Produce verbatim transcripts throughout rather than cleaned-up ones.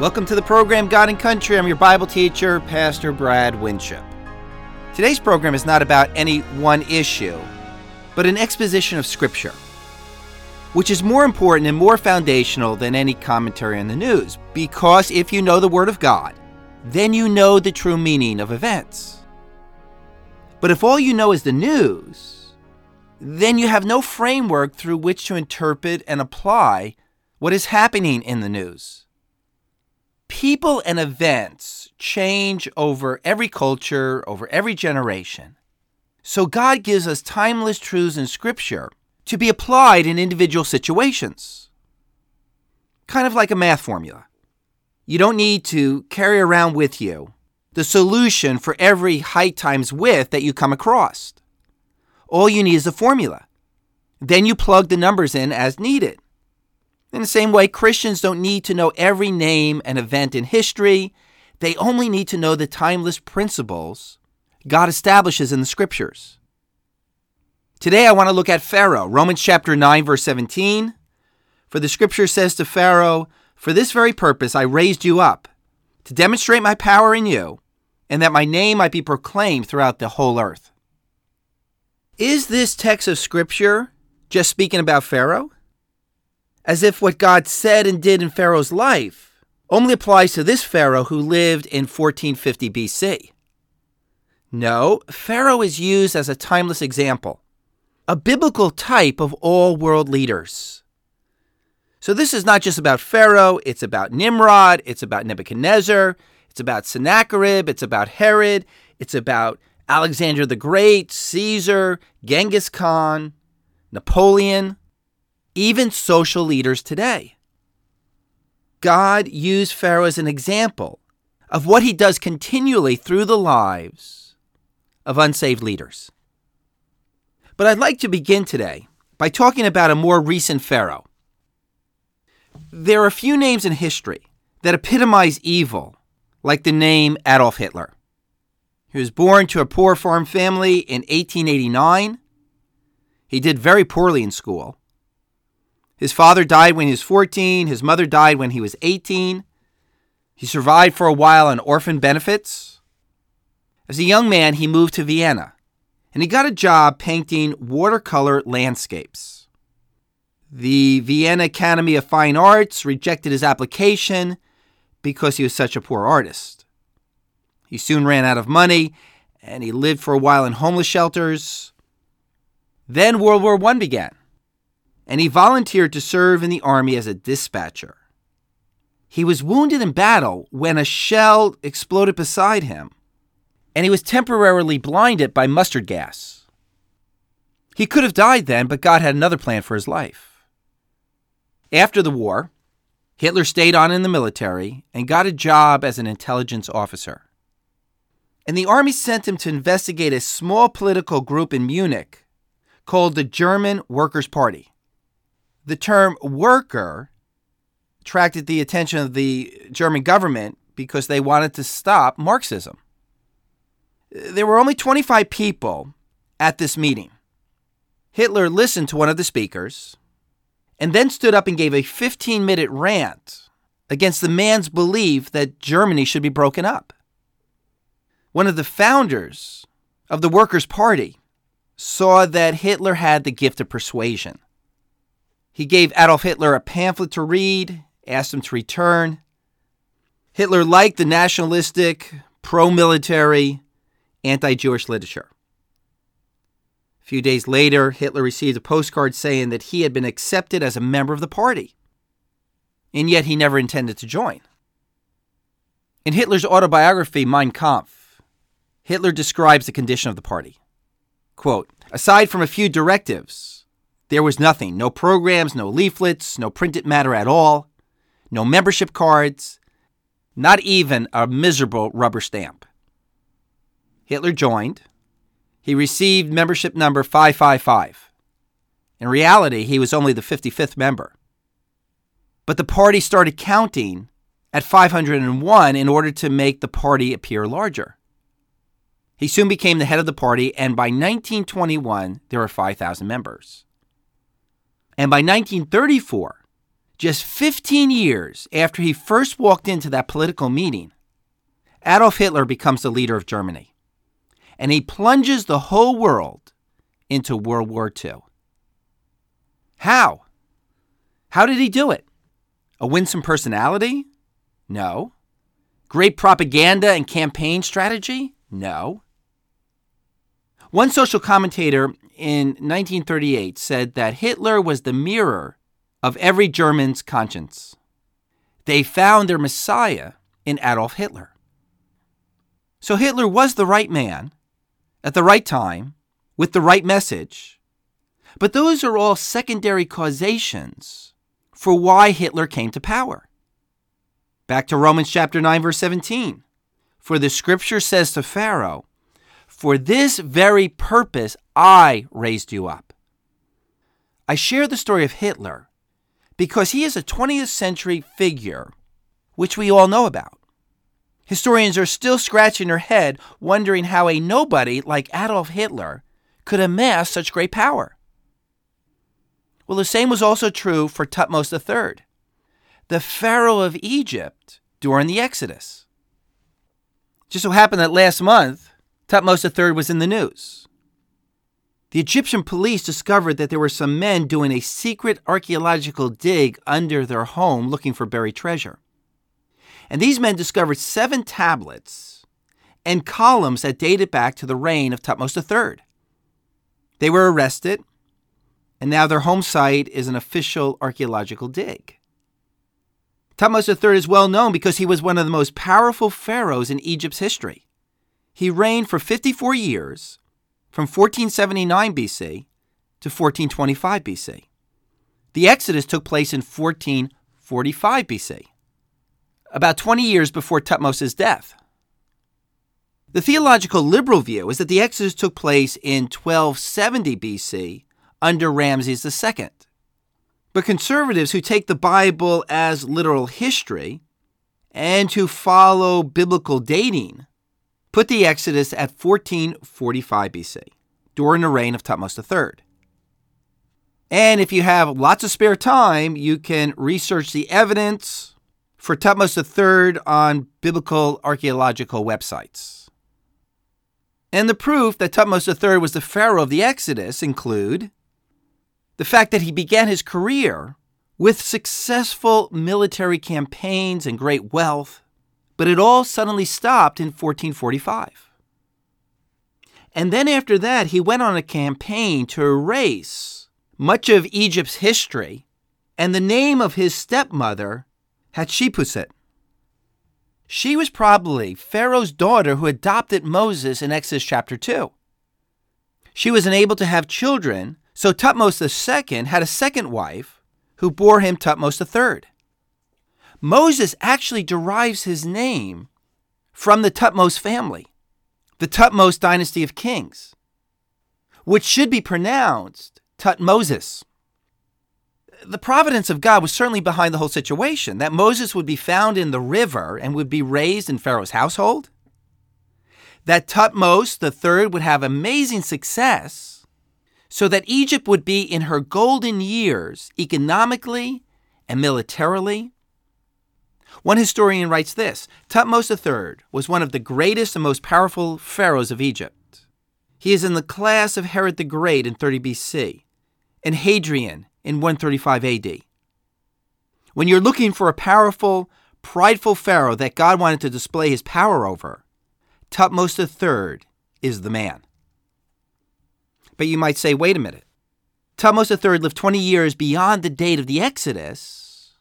Welcome to the program God and Country. I'm your Bible teacher, Pastor Brad Winship. Today's program is not about any one issue, but an exposition of Scripture, which is more important and more foundational than any commentary on the news, because if you know the Word of God, then you know the true meaning of events. But if all you know is the news, then you have no framework through which to interpret and apply what is happening in the news. People and events change over every culture, over every generation. So God gives us timeless truths in Scripture to be applied in individual situations. Kind of like a math formula. You don't need to carry around with you the solution for every height times width that you come across. All you need is a formula. Then you plug the numbers in as needed. In the same way, Christians don't need to know every name and event in history. They only need to know the timeless principles God establishes in the Scriptures. Today I want to look at Pharaoh, Romans chapter nine, verse seventeen. For the Scripture says to Pharaoh, "For this very purpose I raised you up, to demonstrate my power in you, and that my name might be proclaimed throughout the whole earth." Is this text of Scripture just speaking about Pharaoh? As if what God said and did in Pharaoh's life only applies to this Pharaoh who lived in fourteen fifty B C. No, Pharaoh is used as a timeless example, a biblical type of all world leaders. So this is not just about Pharaoh, it's about Nimrod, it's about Nebuchadnezzar, it's about Sennacherib, it's about Herod, it's about Alexander the Great, Caesar, Genghis Khan, Napoleon, even social leaders today. God used Pharaoh as an example of what he does continually through the lives of unsaved leaders. But I'd like to begin today by talking about a more recent Pharaoh. There are a few names in history that epitomize evil, like the name Adolf Hitler. He was born to a poor farm family in eighteen eighty-nine. He did very poorly in school. His father died when he was fourteen. His mother died when he was eighteen. He survived for a while on orphan benefits. As a young man, he moved to Vienna, and he got a job painting watercolor landscapes. The Vienna Academy of Fine Arts rejected his application because he was such a poor artist. He soon ran out of money, and he lived for a while in homeless shelters. Then World War One began, and he volunteered to serve in the army as a dispatcher. He was wounded in battle when a shell exploded beside him, and he was temporarily blinded by mustard gas. He could have died then, but God had another plan for his life. After the war, Hitler stayed on in the military and got a job as an intelligence officer. And the army sent him to investigate a small political group in Munich called the German Workers' Party. The term worker attracted the attention of the German government because they wanted to stop Marxism. There were only twenty-five people at this meeting. Hitler listened to one of the speakers and then stood up and gave a fifteen-minute rant against the man's belief that Germany should be broken up. One of the founders of the Workers' Party saw that Hitler had the gift of persuasion. He gave Adolf Hitler a pamphlet to read, asked him to return. Hitler liked the nationalistic, pro-military, anti-Jewish literature. A few days later, Hitler received a postcard saying that he had been accepted as a member of the party, and yet he never intended to join. In Hitler's autobiography, Mein Kampf, Hitler describes the condition of the party. Quote, "Aside from a few directives, there was nothing. No programs, no leaflets, no printed matter at all, no membership cards, not even a miserable rubber stamp." Hitler joined. He received membership number five five five. In reality, he was only the fifty-fifth member. But the party started counting at five hundred one in order to make the party appear larger. He soon became the head of the party, and by nineteen twenty-one, there were five thousand members. And by nineteen thirty-four, just fifteen years after he first walked into that political meeting, Adolf Hitler becomes the leader of Germany, and he plunges the whole world into World War Two. How? How did he do it? A winsome personality? No. Great propaganda and campaign strategy? No. One social commentator in nineteen thirty-eight said that Hitler was the mirror of every German's conscience. They found their Messiah in Adolf Hitler. So Hitler was the right man, at the right time, with the right message. But those are all secondary causations for why Hitler came to power. Back to Romans chapter nine, verse seventeen. For the scripture says to Pharaoh, "For this very purpose I raised you up." I share the story of Hitler because he is a twentieth century figure which we all know about. Historians are still scratching their head wondering how a nobody like Adolf Hitler could amass such great power. Well, the same was also true for Thutmose the third, the Pharaoh of Egypt during the Exodus. Just so happened that last month, Thutmose the third was in the news. The Egyptian police discovered that there were some men doing a secret archaeological dig under their home looking for buried treasure. And these men discovered seven tablets and columns that dated back to the reign of Thutmose the third. They were arrested, and now their home site is an official archaeological dig. Thutmose the third is well known because he was one of the most powerful pharaohs in Egypt's history. He reigned for fifty-four years, from fourteen seventy-nine B C to fourteen twenty-five B C. The Exodus took place in fourteen forty-five B C, about twenty years before Thutmose's death. The theological liberal view is that the Exodus took place in twelve seventy B C under Ramses the second. But conservatives who take the Bible as literal history and who follow biblical dating put the Exodus at fourteen forty-five B C, during the reign of Thutmose the third. And if you have lots of spare time, you can research the evidence for Thutmose the third on biblical archaeological websites. And the proof that Thutmose the third was the pharaoh of the Exodus include the fact that he began his career with successful military campaigns and great wealth, but it all suddenly stopped in fourteen forty-five. And then after that, he went on a campaign to erase much of Egypt's history and the name of his stepmother, Hatshepsut. She was probably Pharaoh's daughter who adopted Moses in Exodus chapter two. She was unable to have children, so Thutmose the second had a second wife who bore him Thutmose the third. Moses actually derives his name from the Thutmose family, the Thutmose dynasty of kings, which should be pronounced Thutmoses. The providence of God was certainly behind the whole situation, that Moses would be found in the river and would be raised in Pharaoh's household, that Thutmose the third would have amazing success so that Egypt would be in her golden years economically and militarily. One historian writes this: Thutmose the third was one of the greatest and most powerful pharaohs of Egypt. He is in the class of Herod the Great in thirty B C and Hadrian in one thirty-five A D. When you're looking for a powerful, prideful pharaoh that God wanted to display his power over, Thutmose the third is the man. But you might say, wait a minute. Thutmose the third lived twenty years beyond the date of the Exodus,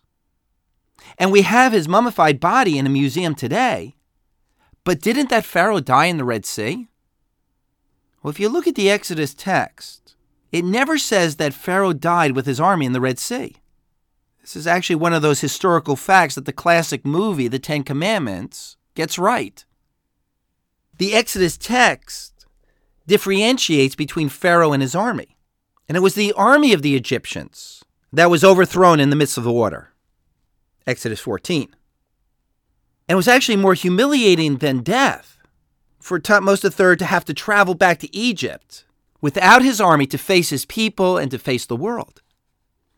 and we have his mummified body in a museum today. But didn't that pharaoh die in the Red Sea? Well, if you look at the Exodus text, it never says that Pharaoh died with his army in the Red Sea. This is actually one of those historical facts that the classic movie, The Ten Commandments, gets right. The Exodus text differentiates between Pharaoh and his army. And it was the army of the Egyptians that was overthrown in the midst of the water. Exodus fourteen. And it was actually more humiliating than death for Thutmose the third to have to travel back to Egypt without his army to face his people and to face the world.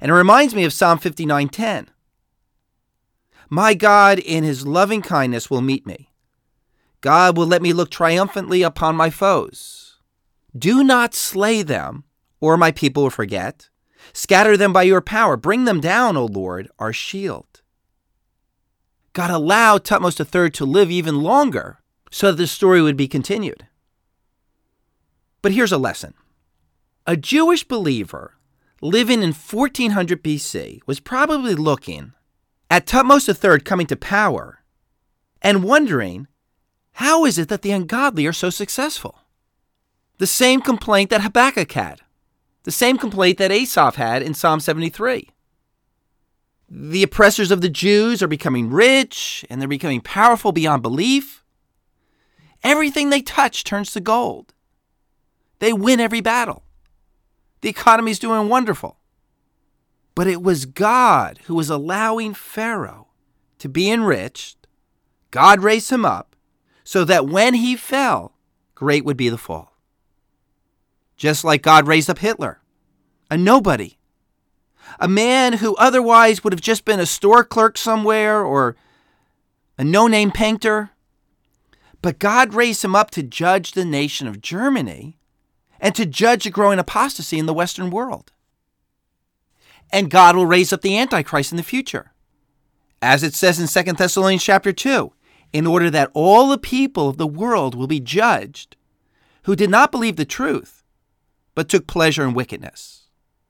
And it reminds me of Psalm fifty-nine ten. My God in his loving kindness will meet me. God will let me look triumphantly upon my foes. Do not slay them, or my people will forget. Scatter them by your power. Bring them down, O Lord, our shield. God allowed Thutmose the third to live even longer so that the story would be continued. But here's a lesson. A Jewish believer living in fourteen hundred B C was probably looking at Thutmose the third coming to power and wondering, how is it that the ungodly are so successful? The same complaint that Habakkuk had. The same complaint that Asaph had in Psalm seventy-three. The oppressors of the Jews are becoming rich, and they're becoming powerful beyond belief. Everything they touch turns to gold. They win every battle. The economy's doing wonderful. But it was God who was allowing Pharaoh to be enriched. God raised him up so that when he fell, great would be the fall. Just like God raised up Hitler, a nobody, a man who otherwise would have just been a store clerk somewhere or a no-name painter. But God raised him up to judge the nation of Germany and to judge the growing apostasy in the Western world. And God will raise up the Antichrist in the future. As it says in Second Thessalonians chapter two, in order that all the people of the world will be judged who did not believe the truth, but took pleasure in wickedness.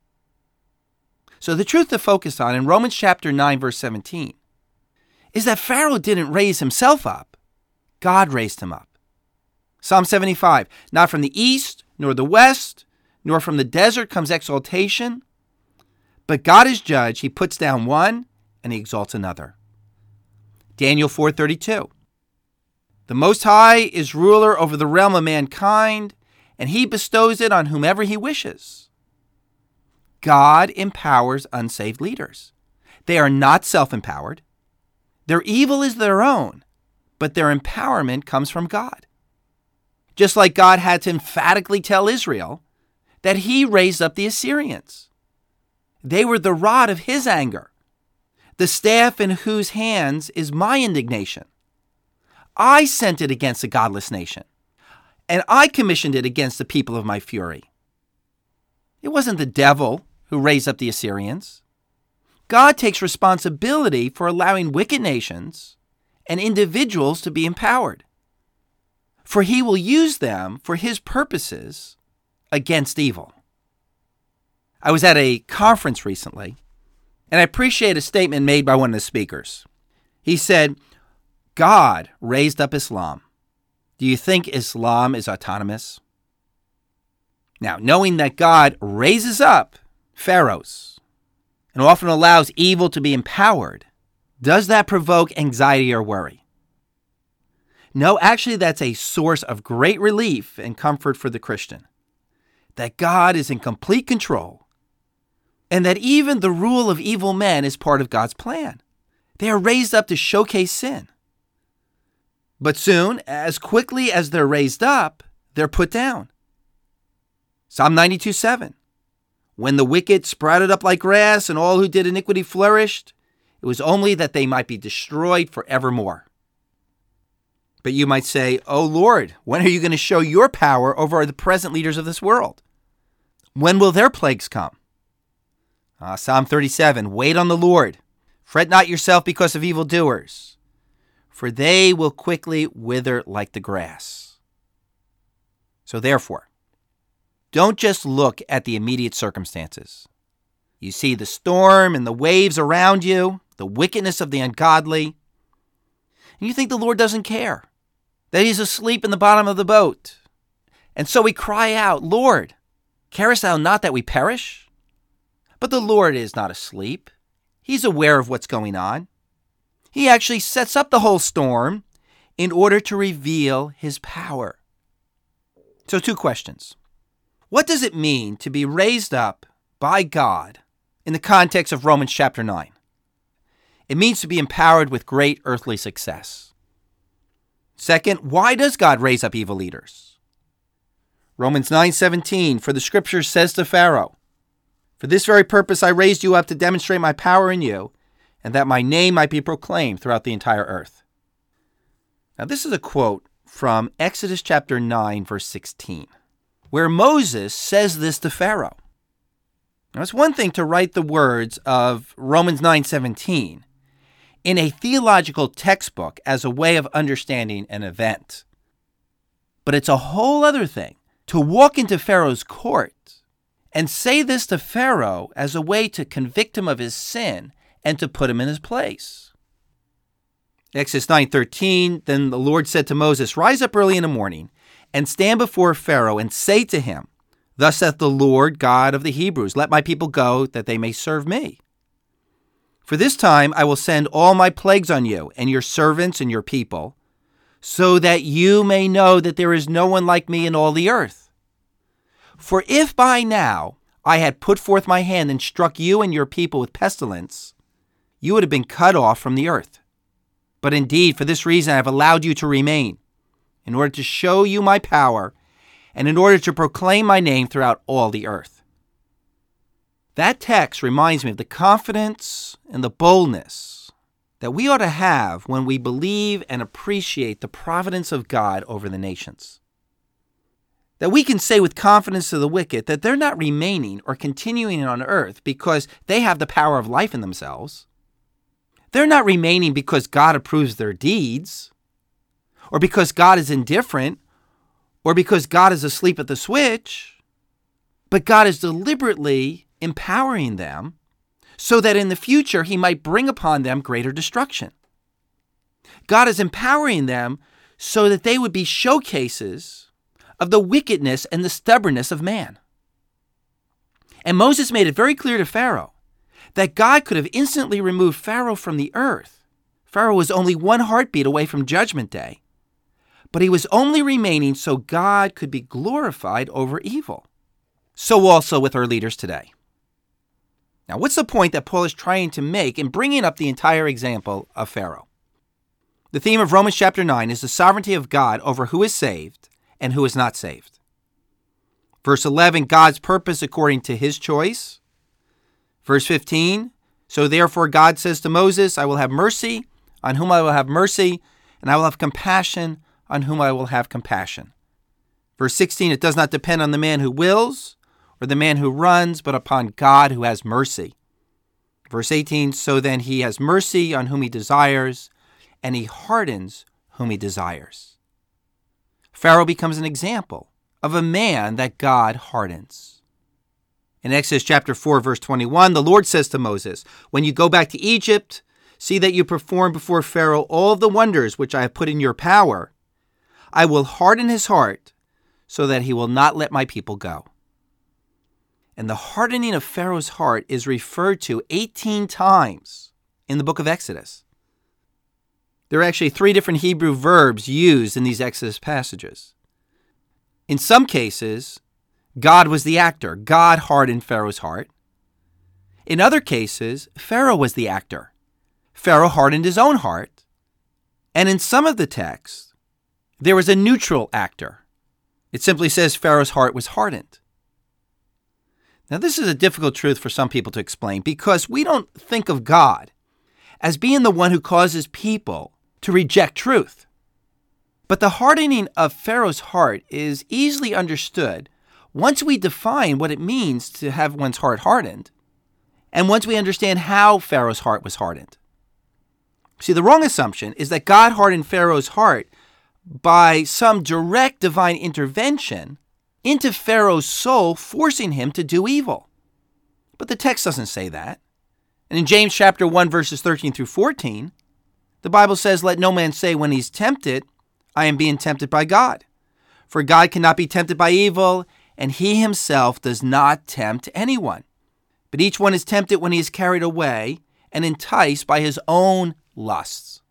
So the truth to focus on in Romans chapter nine, verse seventeen, is that Pharaoh didn't raise himself up. God raised him up. Psalm seventy-five, not from the east, nor the west, nor from the desert comes exaltation, but God is judge. He puts down one and he exalts another. Daniel four thirty-two, the Most High is ruler over the realm of mankind, and he bestows it on whomever he wishes. God empowers unsaved leaders. They are not self-empowered. Their evil is their own, but their empowerment comes from God. Just like God had to emphatically tell Israel that he raised up the Assyrians. They were the rod of his anger, the staff in whose hands is my indignation. I sent it against a godless nation, and I commissioned it against the people of my fury. It wasn't the devil who raised up the Assyrians. God takes responsibility for allowing wicked nations and individuals to be empowered, for he will use them for his purposes against evil. I was at a conference recently, and I appreciate a statement made by one of the speakers. He said, God raised up Islam. Do you think Islam is autonomous? Now, knowing that God raises up pharaohs and often allows evil to be empowered, does that provoke anxiety or worry? No, actually, that's a source of great relief and comfort for the Christian, that God is in complete control, and that even the rule of evil men is part of God's plan. They are raised up to showcase sin. But soon, as quickly as they're raised up, they're put down. Psalm ninety-two seven. When the wicked sprouted up like grass and all who did iniquity flourished, it was only that they might be destroyed forevermore. But you might say, oh Lord, when are you going to show your power over the present leaders of this world? When will their plagues come? Uh, Psalm thirty-seven, wait on the Lord. Fret not yourself because of evildoers, for they will quickly wither like the grass. So therefore, don't just look at the immediate circumstances. You see the storm and the waves around you, the wickedness of the ungodly, and you think the Lord doesn't care, that he's asleep in the bottom of the boat. And so we cry out, Lord, carest thou not that we perish? But the Lord is not asleep. He's aware of what's going on. He actually sets up the whole storm in order to reveal his power. So two questions. What does it mean to be raised up by God in the context of Romans chapter nine? It means to be empowered with great earthly success. Second, why does God raise up evil leaders? Romans nine seventeen, for the scripture says to Pharaoh, For this very purpose I raised you up to demonstrate my power in you, and that my name might be proclaimed throughout the entire earth." Now this is a quote from Exodus chapter nine, verse sixteen, where Moses says this to Pharaoh. Now it's one thing to write the words of Romans nine seventeen in a theological textbook as a way of understanding an event. But it's a whole other thing to walk into Pharaoh's court and say this to Pharaoh as a way to convict him of his sin and to put him in his place. Exodus nine thirteen, then the Lord said to Moses, "Rise up early in the morning and stand before Pharaoh and say to him, 'Thus saith the Lord God of the Hebrews, let my people go that they may serve me. For this time I will send all my plagues on you and your servants and your people, so that you may know that there is no one like me in all the earth. For if by now I had put forth my hand and struck you and your people with pestilence, you would have been cut off from the earth. But indeed, for this reason I have allowed you to remain, in order to show you my power and in order to proclaim my name throughout all the earth.'" That text reminds me of the confidence and the boldness that we ought to have when we believe and appreciate the providence of God over the nations. That we can say with confidence to the wicked that they're not remaining or continuing on earth because they have the power of life in themselves. They're not remaining because God approves their deeds, or because God is indifferent, or because God is asleep at the switch, but God is deliberately empowering them so that in the future he might bring upon them greater destruction. God is empowering them so that they would be showcases of the wickedness and the stubbornness of man. And Moses made it very clear to Pharaoh that God could have instantly removed Pharaoh from the earth. Pharaoh was only one heartbeat away from Judgment Day, but he was only remaining so God could be glorified over evil. So also with our leaders today. Now, what's the point that Paul is trying to make in bringing up the entire example of Pharaoh? The theme of Romans chapter nine is the sovereignty of God over who is saved and who is not saved. Verse eleven, God's purpose according to his choice. Verse fifteen, so therefore God says to Moses, I will have mercy on whom I will have mercy, and I will have compassion on whom I will have compassion. Verse sixteen, it does not depend on the man who wills or the man who runs, but upon God who has mercy. Verse eighteen, so then he has mercy on whom he desires, and he hardens whom he desires. Pharaoh becomes an example of a man that God hardens. In Exodus chapter four, verse twenty-one, the Lord says to Moses, when you go back to Egypt, see that you perform before Pharaoh all of the wonders which I have put in your power. I will harden his heart so that he will not let my people go. And the hardening of Pharaoh's heart is referred to eighteen times in the book of Exodus. There are actually three different Hebrew verbs used in these Exodus passages. In some cases, God was the actor. God hardened Pharaoh's heart. In other cases, Pharaoh was the actor. Pharaoh hardened his own heart. And in some of the texts, there was a neutral actor. It simply says Pharaoh's heart was hardened. Now, this is a difficult truth for some people to explain because we don't think of God as being the one who causes people to reject truth. But the hardening of Pharaoh's heart is easily understood once we define what it means to have one's heart hardened, and once we understand how Pharaoh's heart was hardened. See, the wrong assumption is that God hardened Pharaoh's heart by some direct divine intervention into Pharaoh's soul, forcing him to do evil. But the text doesn't say that. And in James chapter one, verses thirteen through fourteen, the Bible says, let no man say when he's tempted, I am being tempted by God. For God cannot be tempted by evil, and he himself does not tempt anyone. But each one is tempted when he is carried away and enticed by his own lusts.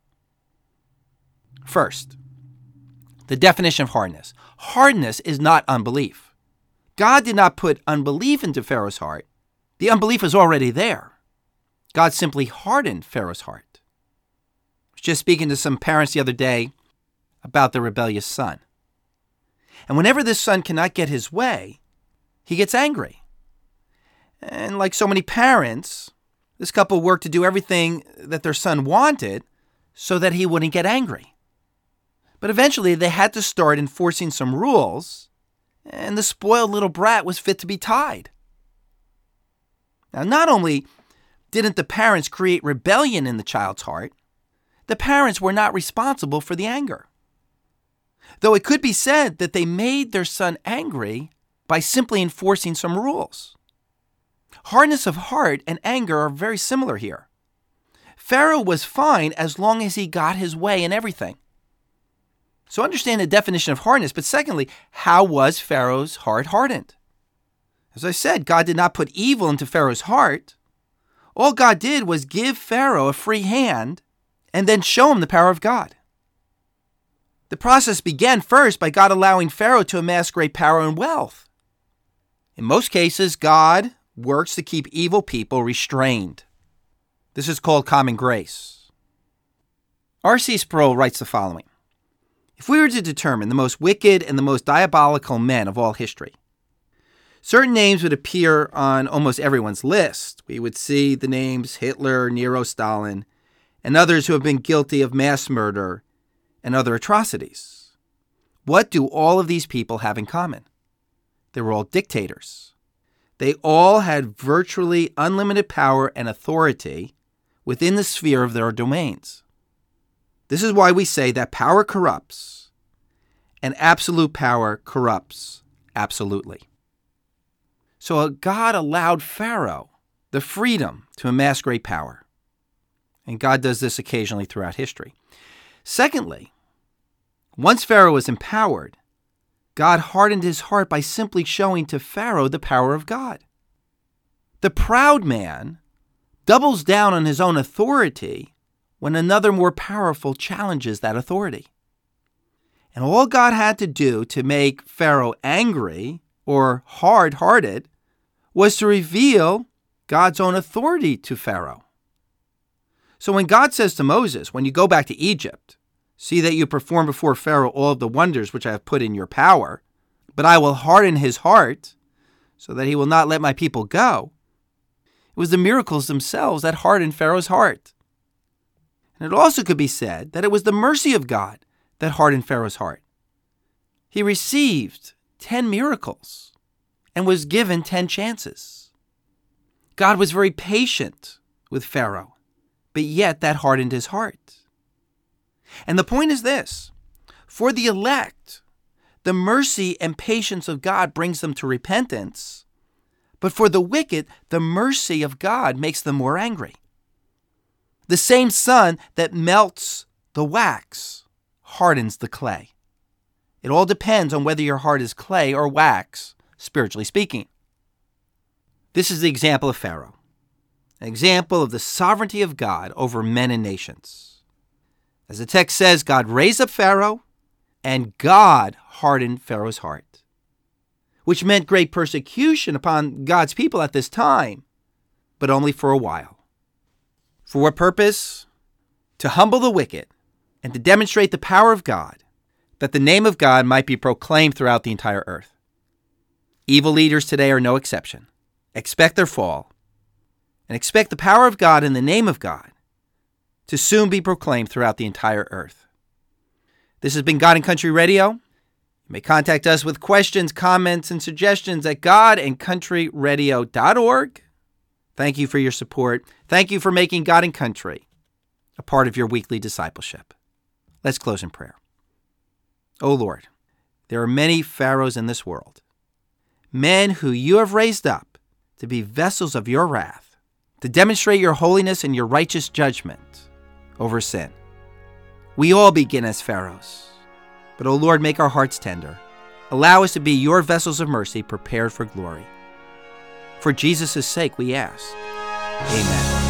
First, the definition of hardness. Hardness is not unbelief. God did not put unbelief into Pharaoh's heart. The unbelief was already there. God simply hardened Pharaoh's heart. I was just speaking to some parents the other day about the rebellious son. And whenever this son cannot get his way, he gets angry. And like so many parents, this couple worked to do everything that their son wanted so that he wouldn't get angry. But eventually they had to start enforcing some rules, and the spoiled little brat was fit to be tied. Now, not only didn't the parents create rebellion in the child's heart, the parents were not responsible for the anger. Though it could be said that they made their son angry by simply enforcing some rules. Hardness of heart and anger are very similar here. Pharaoh was fine as long as he got his way in everything. So understand the definition of hardness, but secondly, how was Pharaoh's heart hardened? As I said, God did not put evil into Pharaoh's heart. All God did was give Pharaoh a free hand and then show him the power of God. The process began first by God allowing Pharaoh to amass great power and wealth. In most cases, God works to keep evil people restrained. This is called common grace. R C Sproul writes the following. If we were to determine the most wicked and the most diabolical men of all history, certain names would appear on almost everyone's list. We would see the names Hitler, Nero, Stalin, and others who have been guilty of mass murder and other atrocities. What do all of these people have in common? They were all dictators. They all had virtually unlimited power and authority within the sphere of their domains. This is why we say that power corrupts, and absolute power corrupts absolutely. So God allowed Pharaoh the freedom to amass great power. And God does this occasionally throughout history. Secondly, once Pharaoh was empowered, God hardened his heart by simply showing to Pharaoh the power of God. The proud man doubles down on his own authority when another more powerful challenges that authority. And all God had to do to make Pharaoh angry or hard-hearted was to reveal God's own authority to Pharaoh. So when God says to Moses, when you go back to Egypt, see that you perform before Pharaoh all of the wonders which I have put in your power, but I will harden his heart so that he will not let my people go. It was the miracles themselves that hardened Pharaoh's heart. And it also could be said that it was the mercy of God that hardened Pharaoh's heart. He received ten miracles and was given ten chances. God was very patient with Pharaoh, but yet that hardened his heart. And the point is this: for the elect, the mercy and patience of God brings them to repentance, but for the wicked, the mercy of God makes them more angry. The same sun that melts the wax hardens the clay. It all depends on whether your heart is clay or wax, spiritually speaking. This is the example of Pharaoh, an example of the sovereignty of God over men and nations. As the text says, God raised up Pharaoh, and God hardened Pharaoh's heart, which meant great persecution upon God's people at this time, but only for a while. For what purpose? To humble the wicked and to demonstrate the power of God, that the name of God might be proclaimed throughout the entire earth. Evil leaders today are no exception. Expect their fall, and expect the power of God in the name of God to soon be proclaimed throughout the entire earth. This has been God and Country Radio. You may contact us with questions, comments, and suggestions at god and country radio dot org. Thank you for your support. Thank you for making God and Country a part of your weekly discipleship. Let's close in prayer. O Lord, there are many Pharaohs in this world, men who you have raised up to be vessels of your wrath, to demonstrate your holiness and your righteous judgment over sin. We all begin as Pharaohs, but O Lord, make our hearts tender. Allow us to be your vessels of mercy prepared for glory. For Jesus' sake we ask. Amen.